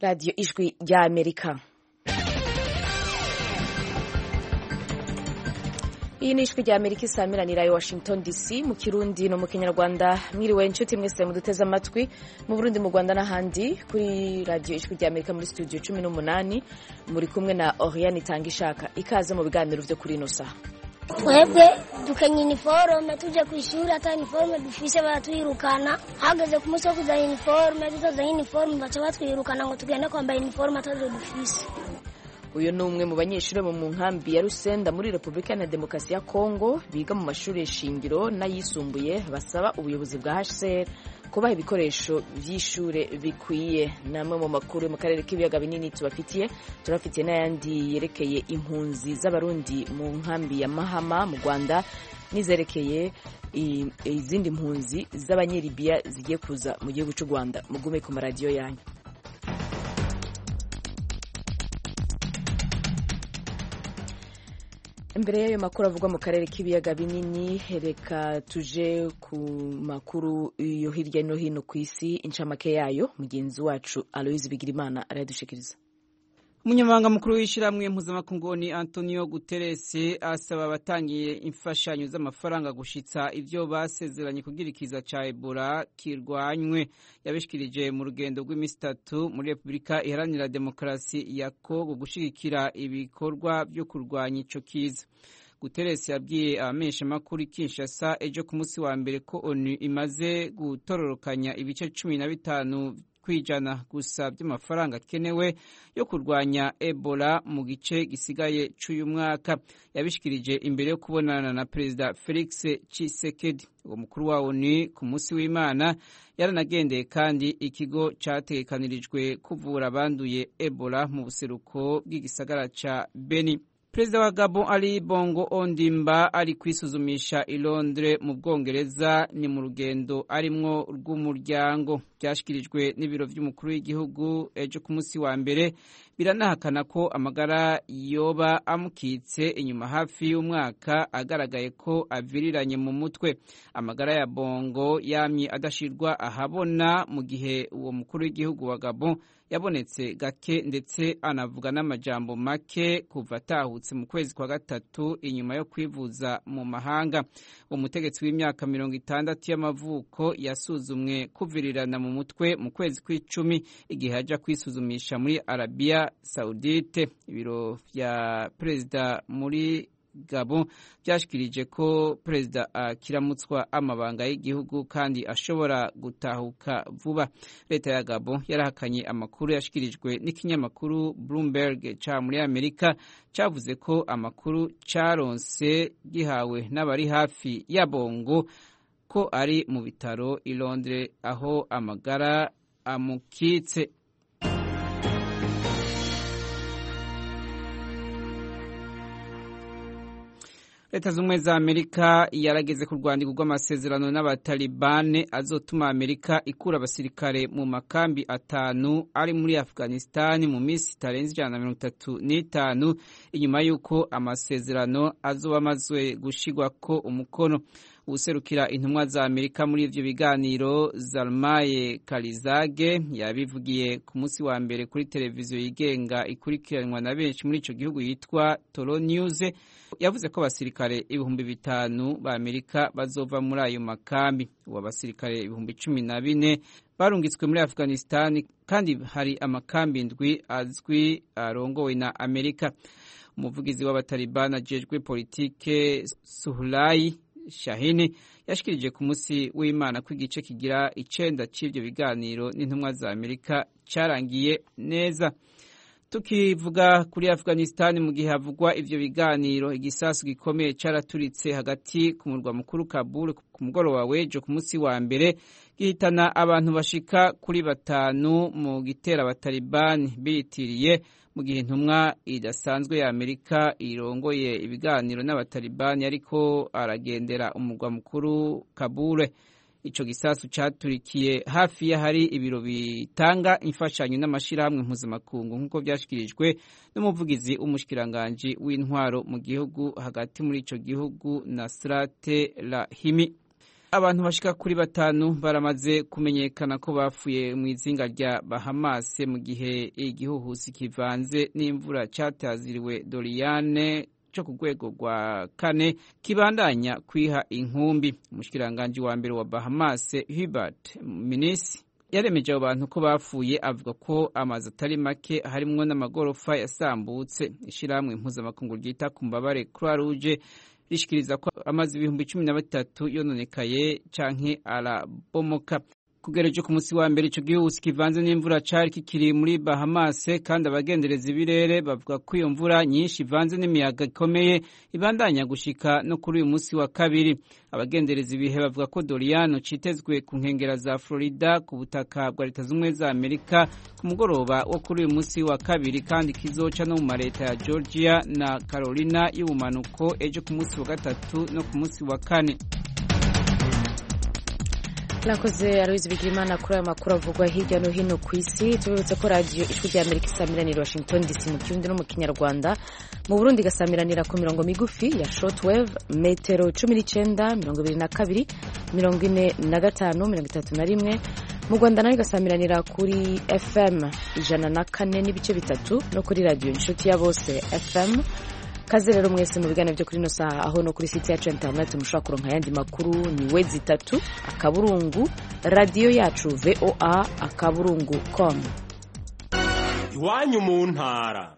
radiyo ijwi rya Amerika. Iyi ni ijwi rya Amerika isamiranira ya Washington DC mu Kirundi no mu Kinyarwanda. Mwiriwe inshuti mwese muduteze amatwi mu Burundi, mu Rwanda n'ahandi kuri radiyo ijwi rya Amerika muri studio 18 muri kumwe na Oriane Itangishaka. Ikaze mu biganiro vyo kuri ino saha. Twebwe dukanye uniforme tuje kwishura, ata uniforme dufise baratwirukana. Hageze ku munsi wo kuzana uniforme, tuzoza uniforme baca batwirukana ngo tugende kwambara uniforme atazo dufise. Uyu ni umwe mu banyeshuri bo mu nkambi ya Rusenda muri Repubulika ya Demokarasi ya Kongo biga mu mashuri shingiro n'ayisumbuye, basaba ubuyobozi bwa HCR kubaha ibikoresho vy'ishure bikwiye. Namwe mu makuru mu karere k'ibiyaga binini turafitiye n'ayandi yerekeye impunzi z'abarundi mu nkambi ya Mahama mu Rwanda, nizerekeye izindi mpunzi z'abanyelibiya zigiye kuza mu gihugu cy'u Rwanda. Mugume ku maradiyo yanyu. Imbere y'ayo makuru avugwa mu karere k'ibiyaga binini, reka tuje ku makuru yo hirya no hino ku isi. Incamake yayo mugenzi wacu Aloise Bigirimana aradushikiriza. Umunyamabanga mukuru w'ishiramwe mpuzamakungu Antonio Guterres asaba abatangiye imfashanyo z'amafaranga gushitsa ivyo basezeranye kugira ikiza ca Ebola kirwanywe. Yabishikirije mu rugendo rw'imisi 3 muri Repubulika Iharanira Demokarasi ya Kongo gushigikira ibikorwa vyo kurwanya ico kiza. Guterres yabwiye abamenyesha makuru Kinshasa ejo ku munsi wa mbere ko ONU imaze gutororokanya ibice 15 kwijana gusa by'amafaranga kenewe yo kurwanya Ebola mu gice gisigaye cy'uyu mwaka. Yabishikirije imbere yo kubonana na Perezida Felix Tshisekedi. Uwo mukuru wa ONU ku munsi w'Imana yaranagendeye kandi ikigo cyatekanirijwe kuvura abanduye Ebola mu buseruko bw'igisagara ca Beni. Perezida wa Gabon Ali Bongo Ondimba ari kwisuzumisha i Londres mu Bwongereza, ni mu rugendo arimwo rw'umuryango. Byashikirijwe n'ibiro vy'umukuru w'igihugu ejo ku munsi wa mbere, biranahakana ko amagara yoba amukitse inyuma hafi y'umwaka agaragaye ko aviriranye mu mutwe. Amagara ya Bongo yamye adashirwa ahabona mu gihe uwo mukuru w'igihugu wa Gabon yabonetse gake ndetse anavuga n'amajambo make kuva atahutse mu kwezi kwa gatatu inyuma yo kwivuza mu mahanga. Umutegetsi w'imyaka 60 y'amavuko yasuzumwe kuvirirana mu mutwe mu kwezi kw'icumi igihe aja kwisuzumisha muri Arabia Saudite. Ibiro vya perezida muri Gabon byashikirije ko perezida akiramutswa amabanga y'igihugu kandi ashobora gutahuka vuba. Leta ya Gabon yarahakanye amakuru yashikirijwe n'ikinyamakuru Bloomberg ca muri Amerika, cavuze ko amakuru caronse gihawe n'abari hafi ya Bongo ko ari mu bitaro i Londres aho amagara amukitse. Leta z'Ubumwe za Amerika yarageze ku rwandiko rw'amasezerano n'abatalibane azotuma Amerika ikura abasirikare mu makambi 5 ari muri Afghanistan mu minsi itarenze 135 inyuma y'uko amasezerano azoba amazwe gushigwako umukono. Userukira intumwa za Amerika muri ivyo biganiro, Zalmay Khalilzad, yabivugiye ku munsi wa mbere kuri televiziyo yigenga ikurikiranwa na benshi muri ico gihugu yitwa Toro News. Yavuze ko abasirikare 5,000 ba Amerika bazova muri ayo makambi. Uwo basirikare 14,000 barungitswe muri Afghanistan kandi hari amakambi 7 azwi arongowe na Amerika. Umuvugizi w'abatalibana ajejwe politike Suhulai Shahini yashikirije ku munsi w'Imana ko igice kigira 9 c'ivyo biganiro n'intumwa za Amerika carangiye neza. Tukivuga kuri Afghanistan, mu gihe havugwa ivyo biganiro, igisasu gikomeye caraturitse hagati ku murwa mukuru Kabul ku mugoroba w'ejo ku munsi wa mbere, gihitana abantu bashika kuri 5 mu gitera abatalibani bitiriye, mu gihe intumwa idasanzwe ya Amerika irongoye ibiganiro n'abatalibani ariko aragendera umurwa mukuru Kabul. Ico gisasu caturikiye hafi ya hari ibiro bitanga imfashanyo n'amashirahamwe mpuzamakungu nk'uko byashikirijwe n'umuvugizi w'umushikiranganje w'intwaro mu gihugu hagati muri ico gihugu Nasrat Rahimi. Abantu bashika kuri 5 baramaze kumenyekana ko bapfuye mu izinga rya Bahamas mu gihe igihuhusi kivanze n'imvura cyataziriwe Doriane cyo ku rwego rwa 4 kibandanya kwiha inkumbi. Umushikiranganje wa mbere wa Bahamas Hubert Minnis yaremeje abantu ko bapfuye, avuga ko amazi atari make harimwo n'amagorofa yasambutse. Ishiramwe mpuzamakungu ryita ku mbabare Croix Rouge rishikiriza ko amazi 13 yononekaye canke arabomoka. Kugereje ku munsi wa mbere ico gihuhusi kivanze n'imvura cari kikiri muri Bahamas, kandi abagendereza ibirere bavuga ko iyo mvura nyinshi ivanze n'imiyaga ikomeye ibandanya gushika no kuri uyu munsi wa kabiri. Abagendereza ibihe bavuga ko Doriano citezwe ku nkengera za Florida ku butaka bwa Leta Zunze za Amerika ku mugoroba wo kuri uyu munsi wa kabiri, kandi kizoca no mu mareta ya Georgia na Carolina y'ubumanuko ejo ku munsi wa gatatu no ku munsi wa kane. Nakoze Aloise Bigirimana kuri aya makuru avugwa hirya no hino ku isi. Tubibutse ko radio Ijwi rya Amerika isamiranira Washington DC mu Kirundi no mu Kinyarwanda, mu Burundi gasamiranira ku mirongo migufi ya shortwave metero 19, 22, 45, 31, mu Rwanda nayo gasamiranira kuri FM 104 n'ibice bitatu no kuri radio Inshuti ya Bose FM. Kaze rero mwese mu biganiro byo kuri no saha, aho no kuri site yacu internet mushobora kuronka yandi makuru ni wezi 3 akaburungu radio yacu voa.com. Iwanyu mu ntara.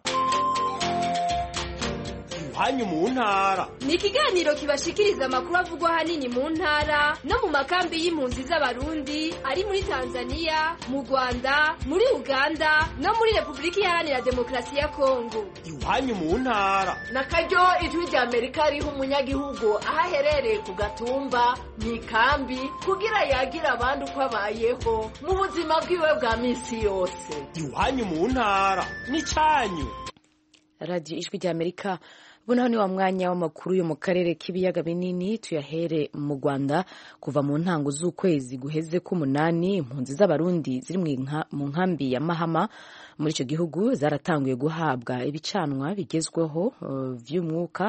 Iwanyu mu ntara ni ikiganiro kibashikiriza amakuru avugwa hanini mu ntara no mu makambi y'impunzi z'abarundi ari muri Tanzania, mu Rwanda, muri Uganda no muri Republika Iharanira Demokarasi ya Kongo. Iwanyu mu ntara nakaryo Ijwi rya Amerika riha umunyagihugu ahaherereye ku gatumba mu ikambi kugira yagira abandi uko abayeho mu buzima bwiwe bwa misi yose. Iwanyu mu ntara ni cyanyu. Radio Ijwi rya Amerika. Bunaho ni wa mwanya w'amakuru yo mu karere k'ibiyaga binini, tuyahere mu Rwanda. Kuva mu ntango z'ukwezi guheze k'umunani, impunzi z'abarundi ziri mu nkambi ya Mahama muri icyo gihugu zaratanguye guhabwa ibicanwa bigezweho vy'umwuka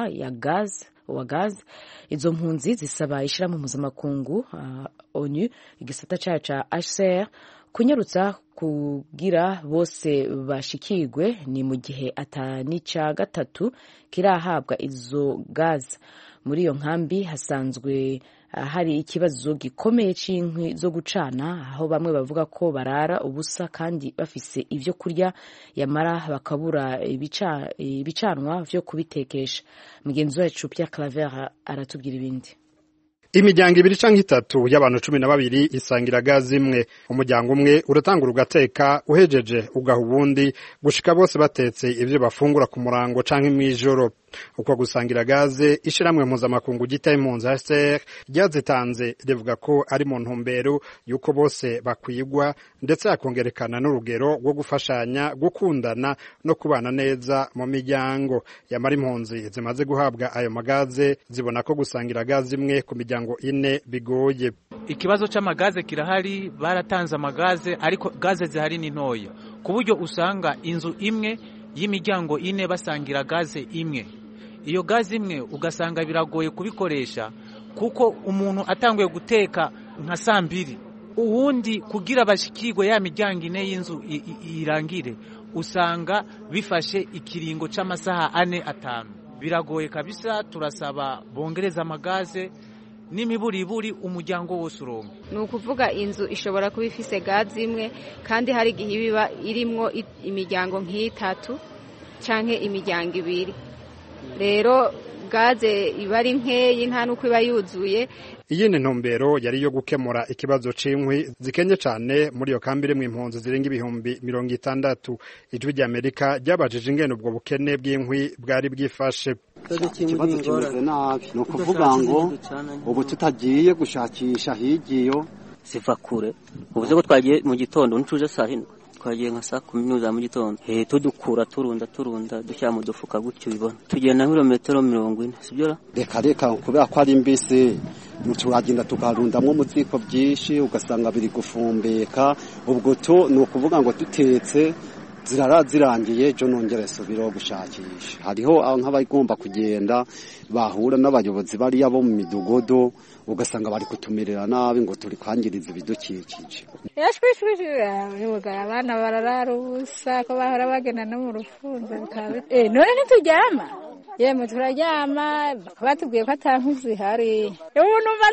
wa gaz. Izo mpunzi zisaba ishirahamwe mpuzamakungu ONU igisata cayo ca HCR kunyarutsa kugira bose bashikirwe, ni mu gihe atanica gatatu kirahabwa izo gaz. Muri iyo nkambi hasanzwe hari ikibazo gikomeye c'inkwi zo gucana, aho bamwe bavuga ko barara ubusa kandi bafise ivyo kurya yamara bakabura ibicanwa vyo kubitekesha. Mugenzi wacu Pierre Claver aratubwira ibindi. Imiryango 2 canke 3 y'abantu 12 isangira gazi imwe. Umuryango umwe uratangura ugateka, uhejeje ugaha ubundi gushika bose batetse ivyo bafungura ku murango canke mwijoro. Uko gusangira gaze ishiramwe mpuzamakungu gita impunzi HCR ryazitanze rivuga ko ari mu ntumbero yuko bose bakwigwa, ndetse akongerekana n'urugero rwo gufashanya, gukundana no kubana neza mu miryango. Yamara impunzi zimaze guhabwa ayo magaze zibona ko gusangira gaze imwe ku miryango 4 bigoye. Ikibazo c'amagaze kirahari, baratanze amagaze ariko gaze zihari ni ntoya, ku buryo usanga inzu imwe y'imiryango 4 basangira gaze imwe. Iyo gazi imwe ugasanga biragoye kubikoresha, kuko umuntu atanguye guteka nka saa 2, uwundi kugira bashikirwe ya miryango 4 y'inzu irangire usanga bifashe ikiringo c'amasaha 4-5. Biragoye kabisa. Turasaba bongereza amagaze n'imiburiburi umuryango wose uronka. Ni ukuvuga inzu ishobora kuba ifise gazi imwe, kandi hari igihe biba irimwo imiryango nk'itatu canke imiryango 2. Rero gaze iba ari nkeyi, nta nuko iba yuzuye. Iyi ni ntumbero yari yo gukemura ikibazo c'inkwi zikenye cane muri iyo kambi rimwe impunzi zirenga 60,000. Ijwi rya Amerika ryabajije ingene ubwo bukene bw'inkwi bwari bwifashe. Ikibazo kimeze nabi, ni ukuvuga ngo ubu tutagiye gushakisha higiyo siva kure. Ubuze ko twagiye mu gitondo ntuje saa 7, twagiye nka saa 10 za mu gitondo, tudukura turunda dushyira mu dufuka gutyo bibona tugenda kilometero 40, sibyo reka kubera ko ari mbisi turagenda tukarundamwo mu ziko byinshi ugasanga biri gufumbeka. Ubwo to ni ukuvuga ngo dutetse zirangiye ejo nongere subiraho gushakisha. Hariho nk'abagomba kugenda bahura n'abayobozi bariya bo mu midugudu ugasanga bari kutumirira nabi ngo turi kwangiriza ibidukikije. Abana bararara ubusa ko bahora bagenda no mu rufunzo none ntituryama yemwe turaryama batubwiye ko atankuzi hari ubu numva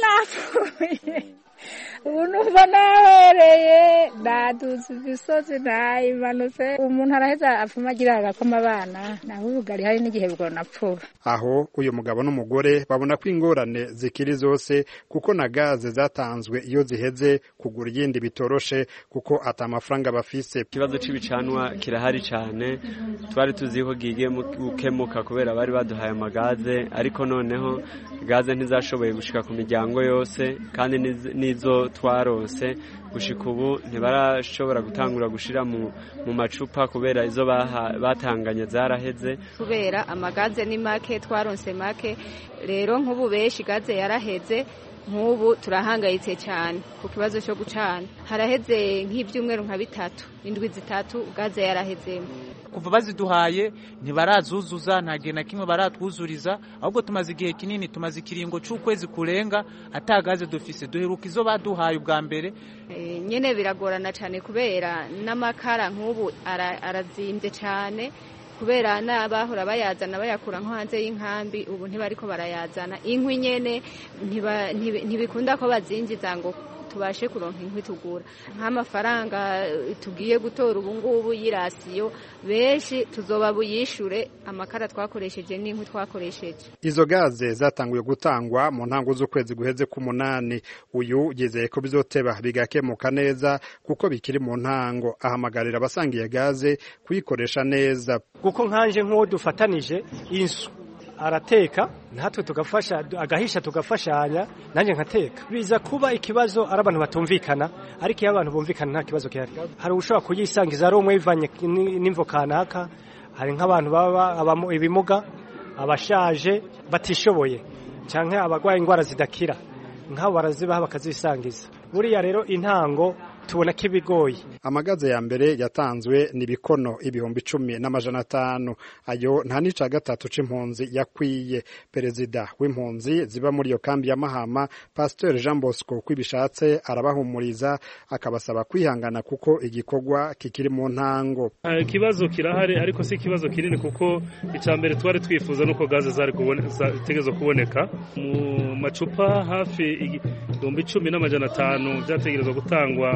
napfuye ubu numva nahereye naduze imisozi nayimanutse umuntu araheza apfuma agira agakoma abana naho ubugari hari n'igihe bwo napfuba. Aho uyu mugabo n'umugore babona ko ingorane zikiri zose kuko na gaze zatanzwe iyo ziheze kugura iyindi bitoroshe kuko ata amafaranga bafise. Ikibazo c'ibicanwa kirahari cyane, twari tuzi ko gigiye gukemuka kubera bari baduhaye amagaze, ariko noneho gaze ntizashoboye gushika ku miryango yose kandi nizo twarose gushika ubu ntibarashobora gutangura gushira mu macupa kubera izo batanganye zaraheze kubera amagaze ni make twaronse make. Rero nk'ubu beshi gaze yaraheze, nk'ubu turahangayitse cyane ku kibazo cyo gucana. Haraheze nk'ibyumweru nka 3 indwi 3 gaze yarahezemo. Kuva baziduhaye ntibarazuzuza, nta gihe na kimwe baratwuzuriza, ahubwo tumaze igihe kinini, tumaze ikiringo cy'ukwezi kurenga atagaze dufise. Duheruka izo baduhaye ubwa mbere. Nyene biragorana cyane kubera n'amakara nk'ubu arazimbye cyane kubera n'abahora bayazana bayakura nko hanze y'inkambi, ubu ntibariko barayazana. Inkwi nyene ntibikunda ko bazinjiza ngo tubashe kuronka inkwi tugura. Nk'amafaranga tugiye gutora ubu ngubu y'irasiyo benshi tuzoba buyishure amakara twakoresheje n'inkwi twakoresheje. Izo gaze zatanguye gutangwa mu ntango z'ukwezi guheze ku8. Uyu yizeye ko bizoteba bigakemuka neza kuko bikiri mu ntango. Ahamagarira abasangiye gaze kuyikoresha neza kuko nkanje nk'uwo dufatanije insu arateka natwe tugafasha agahisha tugafashanya, nanjye nkateka. Biza kuba ikibazo ari abantu batumvikana, ariko iyo abantu bumvikana nta kibazo kihari. Hari ushobora kuyisangiza ari umwe bivanye n'imvo kanaka. Hari nk'abantu baba ibimuga, abashaje batishoboye canke abagwaye ingwara zidakira, nk'abo barazibaha bakazisangiza. Buriya rero intango tubona kibigoyi. Amagaze ya mbere yatanzwe ni bikono 10,500. Ayo nta nica gatatu c'impunzi yakwiye. Perezida w'impunzi ziba muri yo kambi ya Mahama, Pasteur Jean Bosco kwibishatse arabahumuriza akabasaba kwihangana kuko igikorwa kikiri mu ntango. Ikibazo kirahari ariko si ikibazo kinini kuko icambere twari twifuza nuko gaze zari tegezo kuboneka mu macupa hafi 10,500 byategerezwa gutangwa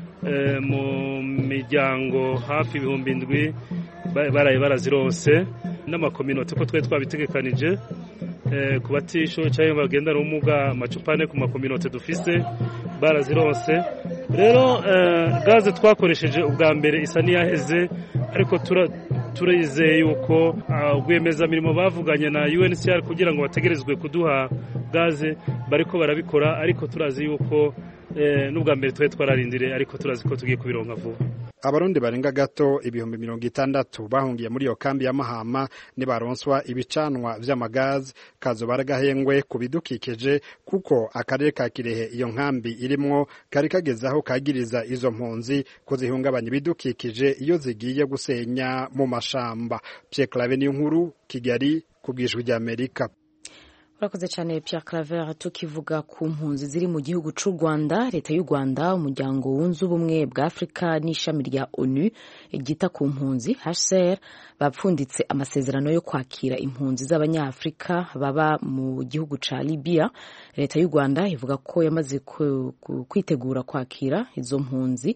mu miryango hafi 7,000 baraye barazirose n'amakominote ko twe twabitegekanije ku batisho cyangwa bagenda n'umuga amacupa ane ku makominote dufise barazirose. Rero gaze twakoresheje ubwa mbere isa niyaheze, ariko turizeye yuko ubwemeza mirimo bavuganye na UNHCR kugira ngo bategerezwe kuduha gaze bariko barabikora, ariko turazi yuko n'ubwa mbere twararindire, ariko turazi ko tugiye kubironka vuba. Abarundi barenga gato 60,000 bahungiye muri yo kambi ya Mahama ni baronswa ibicanwa vy'amagazi kazo baragahengwe kubidukikije kuko akarere ka Kirehe iyo nkambi irimwo kari kagezaho kagiriza izo mpunzi ko zihungabanya ibidukikije iyo zigiye gusenya mu mashamba. Pierre Claver ni nkuru Kigali kubwishwe rya Amerika. Urakoze cyane Pierre Claver. Tukivuga ku mpunzi ziri mu gihugu c'u Rwanda, leta y'u Rwanda, umuryango wunze ubumwe bwa Afrika n'ishami rya ONU igita ku mpunzi HCR bapfunditse amasezerano yo kwakira impunzi z'abanyafrika baba mu gihugu ca Libya. Leta y'u Rwanda ivuga ko yamaze kwitegura kwakira izo mpunzi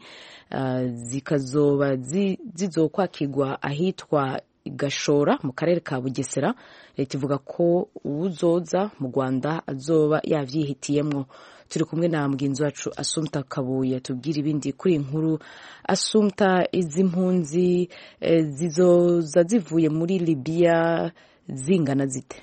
zikazoba zizokwakirwa ahitwa Gashora mu karere ka Bugesera. Leta ivuga ko uzoza mu Rwanda azoba yavyihitiyemwo. Turi kumwe na mugenzi wacu Assumpta Kabuye tubwira ibindi kuri inkuru. Assumpta, izi mpunzi zizoza zivuye muri Libya zingana zite?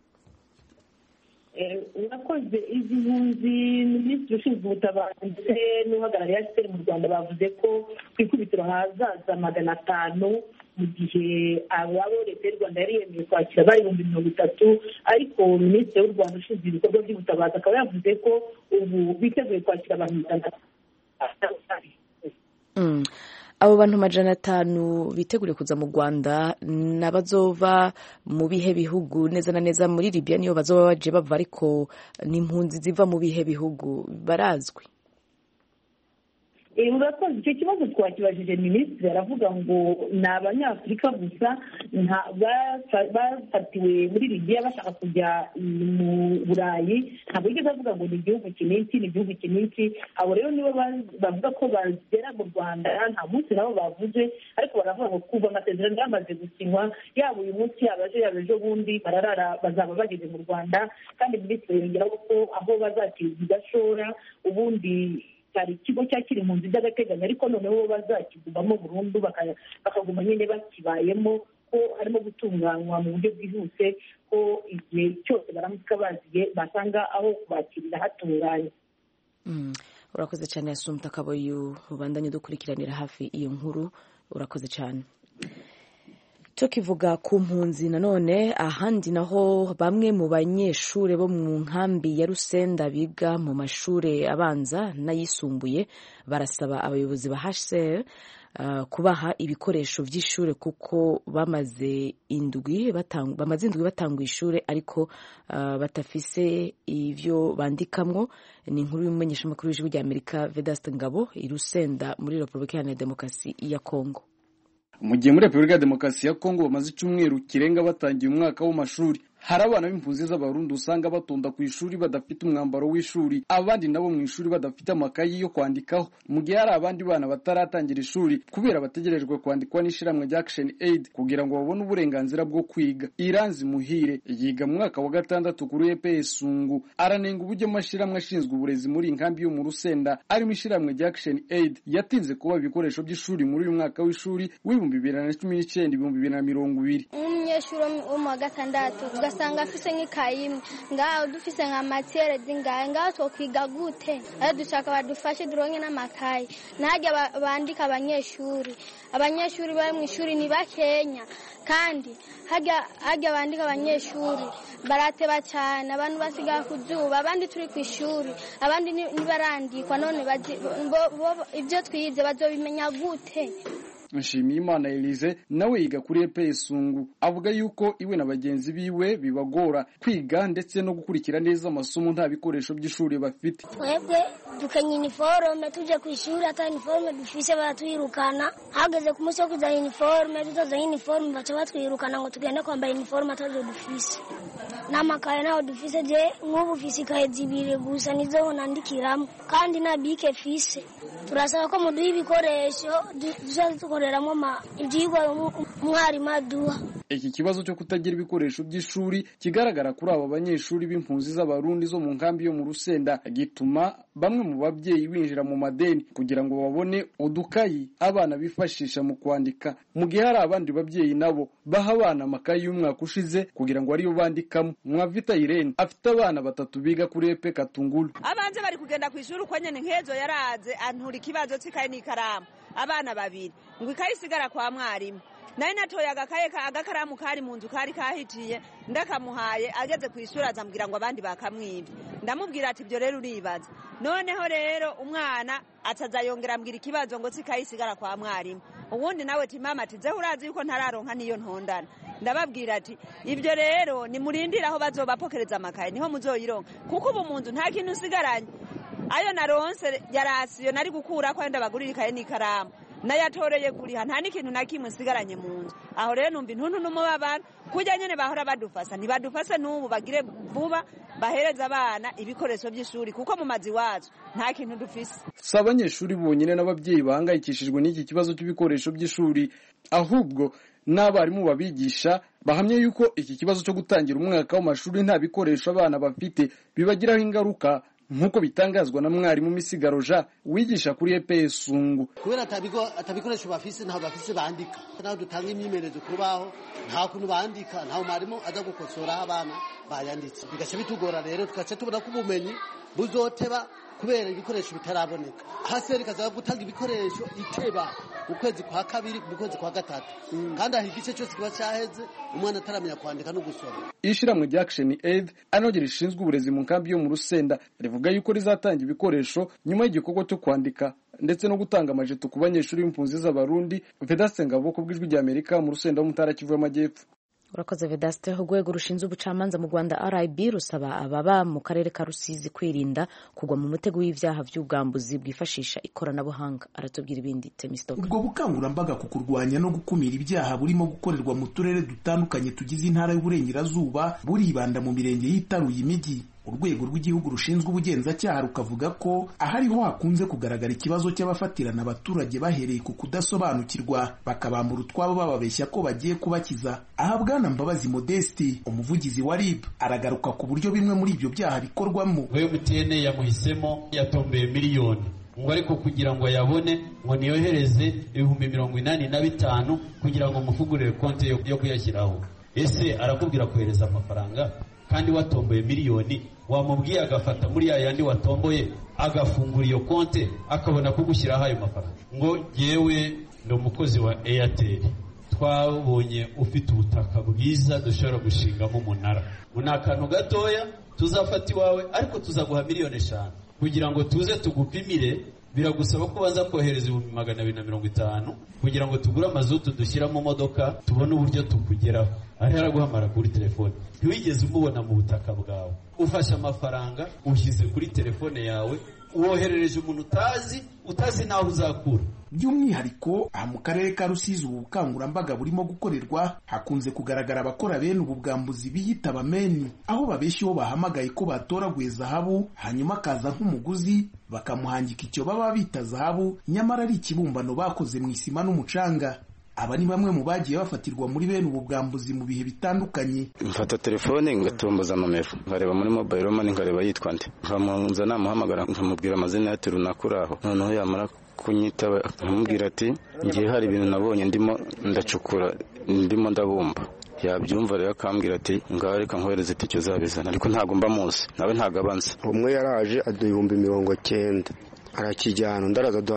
Urakoze. Izi mpunzi Minisitiri ushinzwe ubutabazi ndetse n'uhagarariye HCR mu Rwanda bavuze ko ku ikubitiro hazaza 500 mu gihe ababo leta y'u Rwanda yari yemeye kwakira bari 30,000, ariko Minisitiri w'u Rwanda ushinzwe ibikorwa by'ubutabazi akaba yavuze ko ubu biteguye kwakira abantu 600. abo bantu 500 biteguriye kuza mu Rwanda n'abazova mu bihe bihugu neza na neza muri Libya niyo bazoba baje bava ariko n'impunzi ziva mu bihe bihugu barazwi urakoze icyo kibazo twakibajije minisitiri aravuga ngo ni abanyafurika gusa bafatiwe muri Libya bashaka kujya mu Burayi ntabwo yigeze avuga ngo ni igihugu kiniki ni igihugu kiniki abo rero nibo bavuga ko bagera mu Rwanda nta munsi nabo bavuze ariko baravuga ngo kuva amasezerano yamaze gusinywa yaba uyu munsi yaba ejo bundi bararara bazaba bageze mu Rwanda kandi minisitiri yongeraho ko aho bazakiriza igashora ubundi hari ikigo cyakira impunzi by'agateganyo ariko noneho bazakigumamo burundu bakaguma nyine bakibayemo ko harimo gutunganywa mu buryo bwihuse ko igihe cyose baramuka baziye basanga aho kubakirira hatunganye. Urakoze cyane Assumpta Kaboyi ubandanye dukurikiranira hafi iyo nkuru urakoze cyane. Tukivuga ku mpunzi nanone ahandi naho bamwe mu banyeshure bo mu nkambi ya Rusenda biga mu mashure abanza n'ayisumbuye barasaba abayobozi ba HCR kubaha ibikoresho vy'ishure kuko bamaze indwi batangwa ishure ariko batafise ivyo bandikamwo. Ni inkuru y'umumenyeshamakuru w'ijwi rya Amerika Vedaste Ngabo i Rusenda muri Repubulika Iharanira Demokarasi ya Kongo. Mu gihe muri Repubulika ya Demokarasi ya Kongo bamaze icyumweru kirenga batangiye umwaka w'amashuri, hari abana b'impunzi z'abarundi usanga batonda ku ishuri badafite umwambaro w'ishuri, abandi nabo mu ishuri badafite amakayi yo kwandikaho, mu gihe hari abandi bana bataratangira ishuri kubera bategerejwe kwandikwa n'ishiramwe rya Action Aid kugira ngo babone uburenganzira bwo kwiga. Iranzi Muhire yiga mu mwaka wa 6 kuri EPS Sungu, aranenga uburyo amashiramwe ashinzwe uburezi muri inkambi yo mu Rusenda arimo ishiramwe rya Action Aid yatinze kuba ibikoresho by'ishuri muri uyu mwaka w'ishuri w'2019-2020. Umunyeshuri wo mu 6 ugasanga afise nk'ikayi ngaho dufise nka matiere zingahe ngaho twokwiga gute ari dushaka badufashe duronke n'amakayi najya bandika abanyeshuri bari mu ishuri ni bakenya kandi hajya bandika abanyeshuri barateba cyane abantu basigaye kuzuba abandi turi ku ishuri abandi nibarandikwa none ibyo twize bazobimenya gute. Nshimiyimana Elise nawe yiga kuri EPS Sungu avuga yuko iwe na bagenzi biwe bibagora kwiga ndetse no gukurikira neza amasomo nta bikoresho by'ishuri bafite. Twebwe dukanye uniforme tuje ku ishuri ata uniforme dufise baratwirukana hageze ku munsi wo kuza uniforme tuzoza uniforme baca batwirukana ngo tugende kwambara uniforme atazo dufise n'amakaye naho dufise je nk'ubu fisikaye zibire gusa nizo nandikiramo kandi na bike fise turasaba ko muduha ibikoresho dukoreramo ibyigwa umwarimu aduha. Iki kibazo cyo kutagira ibikoresho by'ishuri kigaragara kuri aba banyeshuri b'impunzi z'abarundi zo mu nkambi yo mu Rusenda gituma bamwe mu babyeyi binjira mu madeni kugira ngo babone udukayi abana bifashisha mu kwandika, mu gihe hari abandi babyeyi nabo baha abana amakayi y'umwaka ushize kugira ngo ariyo bandikamo. Mwavita Irene afite abana 3 biga kuri EPE Katungulu. Abanze bari kugenda ku ishuri uko nyene nkezo yaraze antura ikibazo cy'ikaye n'ikaramu abana 2 ngo ikaye isigara kwa mwarimu naye natoye agakaramu kari mu nzu kari kahitiye ndakamuhaye ageze ku ishuri azambwira ngo abandi bakamwibye ndamubwira ati ibyo rero uribaza noneho rero umwana atazayongera ambwira ikibazo ngo sikaye isigara kwa mwarimu ubundi nawe ati mama ati zeho urazi yuko ntararonka niyo ntondana ndababwira ati ibyo rero ni murindira aho bazobapokereza amakaye niho muzoyironka kuko ubu mu nzu nta kintu usigaranye ayo naronse yarasiyo nari gukura ko ndabagurira ikaye n'ikaramu nayatoreye kuriha nta n'ikintu na kimwe nsigaranye mu nzu aho rero numva intuntu n'umubabaro kujya nyene bahora badufasa ntibadufase n'ubu bagire vuba bahereza abana ibikoresho by'ishuri kuko mu mazi wacu nta kintu dufise. Si abanyeshuri bonyine n'ababyeyi bahangayikishijwe n'iki kibazo cy'ibikoresho by'ishuri ahubwo n'abarimu babigisha bahamye yuko iki kibazo cyo gutangira umwaka w'amashuri nta bikoresho abana bafite bibagiraho ingaruka nkuko bitangazwa na mwarimu Misigaro Jean wigisha kuri EPS Sungu. Kubera atabikoresho bafise ntaho bafise bandika naho dutanga imyimenyerezo kubaho nta kuntu bandika ntaho mwarimu aza gukosora abana bayanditse bigace bitugora rero tugace tubona ko ubumenyi buzoteba kubera ibikoresho bitaraboneka. Haseri kaza gutanga ibikoresho iteba mu kwezi kwa 2 mu kwezi kwa 3 kandi aho igice cyose kiba cyaheze umwana ataramenya kwandika no gusoma. Ishiramwe rya Action Aid anogera ishinzwe uburezi mu nkambi yo mu Rusenda rivuga yuko rizatanga ibikoresho nyuma y'igikorwa cyo kwandika ndetse no gutanga amajeto ku banyeshuri b'impunzi z'abarundi. Vedaste Ngabo ku bw'ijwi rya Amerika mu Rusenda mu Ntara Kivu y'Amajyepfo. Urakoze Vedaste. Urwego rushinzwe ubucamanza mu Rwanda RIB rusaba ababa mu karere ka Rusizi kwirinda kugwa mu mutego w'ivyaha vy'ubwambuzi bwifashisha ikoranabuhanga. Aratubwira ibindi Temistoke. Ubwo bukangurambaga ku kurwanya no gukumira ibyaha burimo gukorerwa mu turere dutandukanye tugize intara y'Uburengerazuba buribanda mu mirenge yitaruye imijyi. Urwego rw'igihugu rushinzwe ubugenzacyaha rukavuga ko ahariho hakunze kugaragara ikibazo cy'abafatirana abaturage bahereye ku kudasobanukirwa bakabambura utwabo bababeshya ko bagiye kubakiza. Aha Bwana Mbabazi Modeste umuvugizi wa RIB aragaruka ku buryo bimwe muri ibyo byaha bikorwamo. MTN yamuhisemo yatombeye miliyoni ngo ariko kugira ngo yabone ngo niyohereze 85,000 kugira ngo mufugurire konti yo kuyashyiraho. Ese arakubwira kohereza amafaranga kandi watomboye miliyoni, wamubwiye agafata muri ya yandi watomboye agafungura iyo konti akabona kugushyiraho ayo mafaranga. Ngo yewe ndo umukozi wa Airtel, twabonye ufite ubutaka bwiza dushobora gushingamo umunara, muri akantu gatoya tuzafata iwawe ariko tuzaguha 5,000,000 kugira ngo tuze tugupimire. Biragusaba ko banza kohereza 250 kugira ngo tugure amazutu dushyira mu modoka tubone uburyo tukugeraho. Ari araguhamara kuri telefone, ntiwigeze umubona mu butaka bwawe. Ufashe amafaranga ushyize kuri telefone yawe, woherereje umuntu utazi naho uzakura. By'umwihariko aha mu karere ka Rusizi ubu bukangurambaga burimo gukorerwa hakunze kugaragara abakora bene ubu bwambuzi biyita abameni, aho babeshya uwo bahamagaye ko batoraguye zahabu hanyuma akaza nk'umuguzi bakamuhangika icyo baba bita zahabu nyamara ari ikibumbano bakoze mu isima n'umucanga. Aba ni bamwe mu bagiye bafatirwa muri bene ubu bwambuzi mu bihe bitandukanye. Mfata telefone ngatomboza nomero, nkareba muri mobile money nkareba yitwa nde, nkamuza namuhamagara nkamubwira amazina ya terunakuraho, noneho yamara kunyitaba nkamubwira ati ngiye hari ibintu nabonye ndimo ndacukura ndimo ndabumba. Yabyumva rero akambwira ati ngaho reka nkohereze itike uzabizana, ariko ntago mba muzi nawe ntagabanze. Umwe yaraje aduha 90,000 arakijyana, ndaraza duha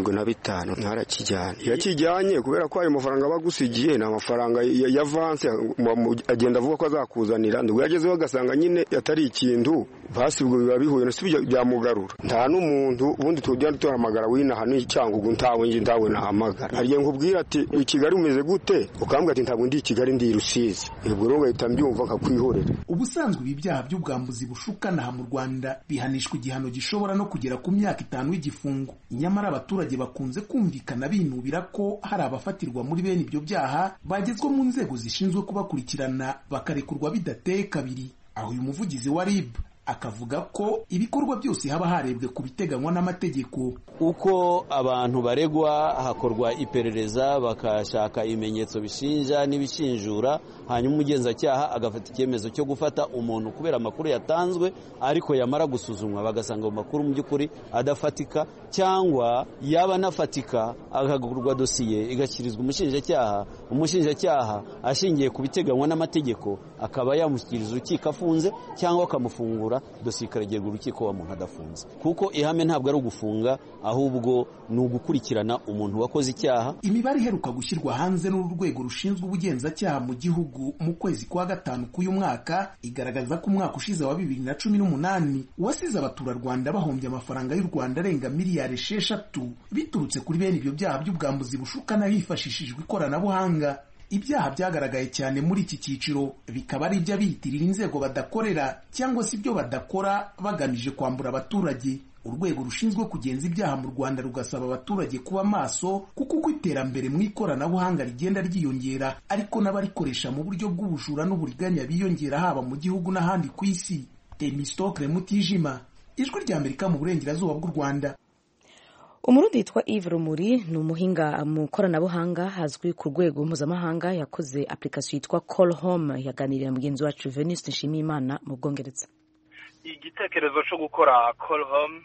75 ntarakijyana. Yakijyanye kubera ko ayo mafaranga bagusigiye na mafaranga ya avance agenda avuga ko azakuzanira, ndubwo yagezeho agasanga nyine yatari ikintu basibwo biba bihuye nasubije byamugarura. Nta n'umuntu ubundi tujya duhamagara wina hano icyangugu ntawe nje ndawe nahamagara. Ariye nkubwira ati i Kigali umeze gute, ukambwira ati ntabwo ndi i Kigali ndi i Rusizi. Ubwo rero ngahita mbyumva nkakwihorera. Ubusanzwe ibi byaha by'ubwambuzi bushukana mu Rwanda bihanishwa igihano gishobora no kugera ku myaka 5 w'igifungo. Nyamara abaturage bakunze kumvikana binubira ko hari abafatirwa muri bene ibyo byaha bagezwe mu nzego zishinzwe kubakurikirana bakarekurwa bidateye kabiri. Aho uyu muvugizi wa RIB akavuga ko ibikorwa byose haba harebwe ku biteganywa n'amategeko. Uko abantu baregwa hakorwa iperereza bakashaka ibimenyetso bishinja n'ibishinjura, hanyuma umugenzacyaha agafata icyemezo cyo gufata umuntu kubera amakuru yatanzwe, ariko yamara gusuzumwa bagasanga mu makuru mu by'ukuri adafatika, cyangwa yaba anafatika agagurwa dosiye igashyirizwa umushinjacyaha ashingiye ku biteganywa n'amategeko akaba yamushyikiriza urukiko afunze cyangwa akamufungura, dosiye ikaregerwa urukiko wa muntu adafunze. Kuko ihame ntabwo ari ugufunga, ahubwo ni ugukurikirana umuntu wakoze icyaha. Imibare iheruka gushyirwa hanze n'urwego rushinzwe ubugenzacyaha mu gihugu mu kwezi kwa gatanu k'uyu mwaka igaragaza ko umwaka ushize wa 2018 wasize abaturarwanda bahombye amafaranga y'u Rwanda arenga miliyari 6 biturutse kuri bene ibyo byaha by'ubwambuzi bushukana hifashishijwe ikoranabuhanga. Ibyaha byagaragaye cyane muri iki cyiciro bikaba ari iby'abiyitirira inzego badakorera cyangwa se ibyo badakora bagamije kwambura abaturage. Urwego rushinzwe kugenza ibyaha mu Rwanda rugasaba abaturage kuba maso kuko uko iterambere mu ikoranabuhanga rigenda ryiyongera ariko n'abarikoresha mu buryo bw'ubujura n'uburiganya biyongera haba mu gihugu n'ahandi ku isi. Temistoke Mutijima, Ijwi rya Amerika mu burengerazuba bw'u Rwanda. Umurundi yitwa Yves Rumuri ni umuhinga mu koranabuhanga hazwi ku rwego mpuzamahanga, yakoze application yitwa Call Home. Yaganiriye na mugenzi wacu Venus Nshimiyimana mu Bwongereza. Igitekerezo cyo gukora Call Home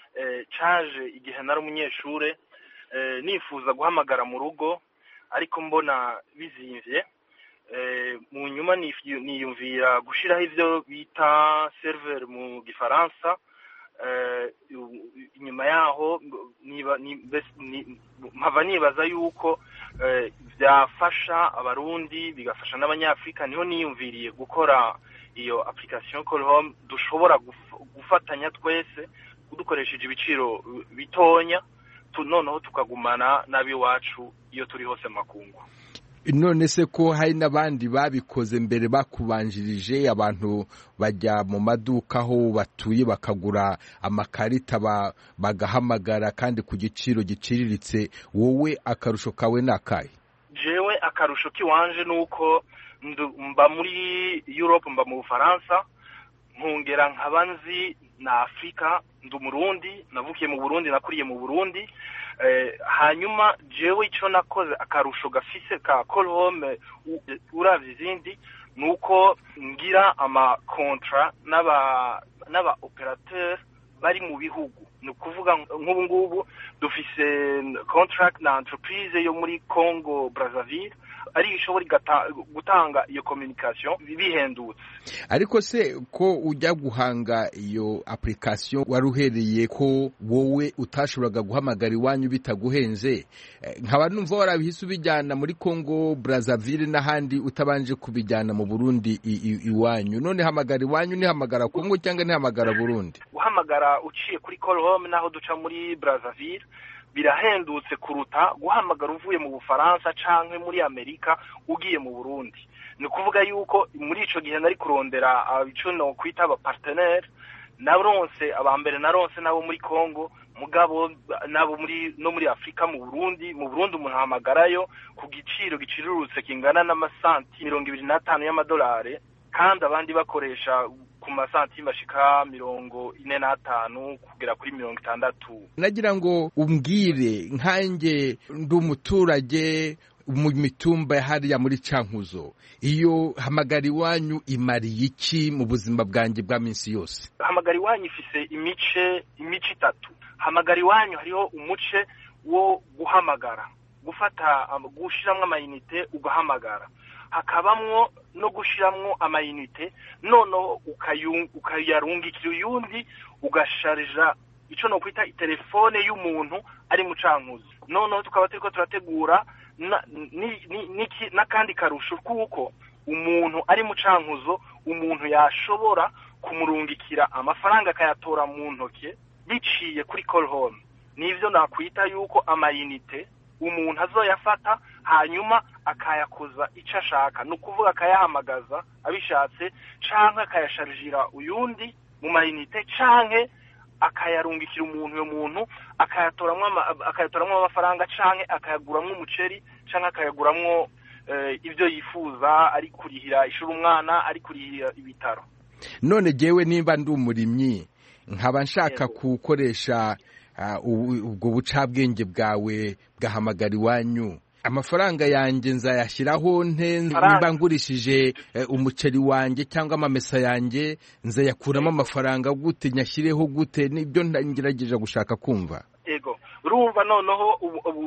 caje igihe nari umunyeshure nifuza guhamagara mu rugo ariko mbona bizimvye, mu nyuma niyumvira gushiraho ivyo bita server mu gifaransa. Inyuma yaho mpava nibaza yuko byafasha abarundi bigafasha n'abanyafrika, niho niyumviriye gukora iyo application Call Home dushobora gufatanya twese dukoresheje ibiciro bitonya noneho tukagumana n'abiwacu iyo turi hose makungu. None se ko hari n'abandi babikoze mbere bakubanjirije, abantu bajya mu maduka aho batuye bakagura amakarita bagahamagara kandi ku giciro giciriritse, wowe akarusho kawe nakaye? Jewe akarusho kiwanje nuko mba muri Europe, mba mu Bufaransa, nkongera nkabanzi na Afrika, ndi Umurundi, navukiye mu Burundi, nakuriye mu Burundi. Hanyuma jewe ico nakoze akarusho gafise ka Call Home uravye izindi nuko ngira ama contrat n'aba operateur bari mu bihugu. Ni ukuvuga nk'ubu ngubu dufise contract na entreprise yo muri Congo Brazzaville ari ishobora gutanga iyo communication bihendutse. Ariko se ko ujya guhanga iyo application waruhereye ko wowe utashoboraga guhamagara iwanyu bitaguhenze, nkaba numva warabihise ubijyana muri Congo Brazzaville n'ahandi utabanje kubijyana mu Burundi iwanyu. None hamagara iwanyu ni hamagara Congo cyangwa ni hamagara Burundi? Guhamagara uciye kuri Call Home naho duca muri Brazzaville birahendutse kuruta guhamagara uvuye mu Bufaransa canke muri Amerika ugiye mu Burundi. Ni kuvuga yuko muri ico gihe nari kurondera ico no kwita aba partenaire, naronse abambere naronse nabo muri Congo, mugabo nabo muri Afrika mu Burundi umuntu ahamagarayo ku giciro gicirurutse kingana n'amasanti 25 y'amadolari, kandi abandi bakoresha ku masanti bashika 45 kugera kuri 60. Nagira ngo umbwire nkanjye ndi umuturage mu mitumba hariya muri Cankuzo, iyo hamagara iwanyu imariye iki mu buzima bwanjye bwa minsi yose? Hamagara iwanyu ifise imice itatu. Hamagara iwanyu hariho umuce wo guhamagara, gufata gushiramwe amayinite ugahamagara, hakabamwo no gushiramwo amayinite noneho ukayarungikira uyundi ugasharija ico no kwita telefone y'umuntu ari mu Cankuzo. Noneho tukaba turiko turategura n'akandi karusho kuko umuntu ari mu Cankuzo, umuntu yashobora kumurungikira amafaranga akayatora mu ntoke biciye kuri Call Home. Nivyo nakwita yuko amayinite umuntu azoyafata hanyuma akayakoza ico ashaka, no kuvuga akayahamagaza abishatse canke akayasharijira uyundi mu mayinite canke akayarungikira umuntu akayatoramwo amafaranga canke akayaguramwo umuceri canke akayaguramwo ibyo yifuza, ari kurihira ishuri umwana, ari kurihira ibitaro. None jewe nimba ndi umurimyi nkaba nshaka gukoresha ubwo bucabwenge bwawe bwahamagara iwanyu, amafaranga yanjye nzayashyiraho nte? Nimba ngurishije umuceri wanjye cyangwa amamesa yanjye nzayakuramo amafaranga gute, nyashyireho gute? Nibyo ngerageje gushaka kumva. Yego, urumva noneho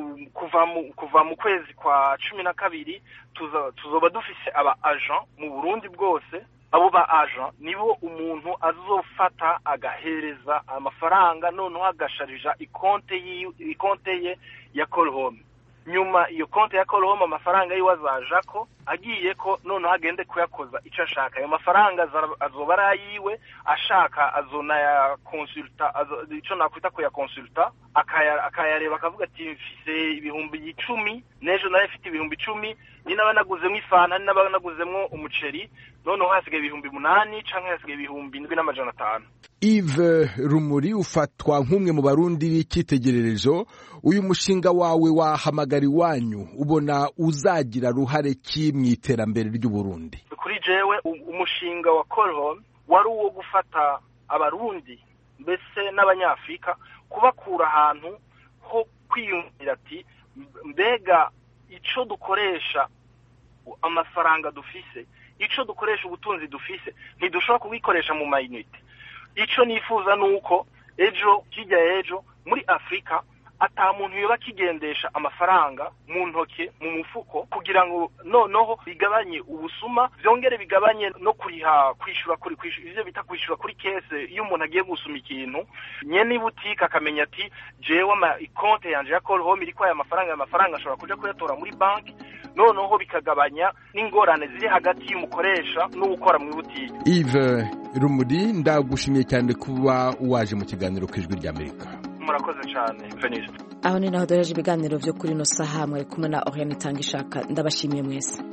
kuva mu kwezi kwa 12 tuzoba dufise aba agent mu Burundi bwose. Abo ba agent nibo umuntu azofata agahereza amafaranga noneho agasharija ikonte ye ya Call Home. Nyuma iyo konte ya Call Home amafaranga yiwe azajako, agiye ko noneho agende kuyakoza ico ashaka. Ayo mafaranga azoba arayiwe, ashaka azona ya consulta, ico nakwita ko ya consulta, akayareba akavuga ati mfise ibihumbi 10, nejo naye mfite ibihumbi 10, ni nabanaguzemwo ifana, ni nabanaguzemwo umuceri, noneho hasigaye ibihumbi 8 canke hasigaye ibihumbi 7,500. Yves Rumuri, ufatwa nk'umwe mu Barundi b'ikitegererezo. Uyu mushinga wawe wa hamagara iwanyu ubona uzagira ruhare ki mu iterambere ry'u Burundi? Kuri jewe umushinga wa Call Home wari uwo gufata abarundi mbese n'abanyafrika kubakura ahantu ho kwiyumvira ati mbega ico dukoresha amafaranga dufise, ico dukoresha ubutunzi dufise ntidushobora kubikoresha mu mayinite. Ico nifuza nuko ejo muri Afrika ata muntu yoba kigendesha amafaranga mu ntoke mu mufuko, kugira ngo noneho bigabanye ubusuma, byongere bigabanye no kwishura ivyo bita kwishura kuri kese. Iyo umuntu agiye gusuma ikintu nyene butike akamenya ati jewe ikonte yanje ya Call Home iriko aya mafaranga ashobora kuja kuyatora muri banki, noneho bikagabanya n'ingorane ziri hagati y'umukoresha n'ukora mu butike. Yves Rumuri, ndagushimiye cyane kuba waje mu kiganiro k'Ijwi ry'Amerika. Murakoze cyane Venise. aho ni naho duhereje ibiganiro byo kuri no saha mwari kumwe na Oriane Itangishaka ndabashimiye mwese.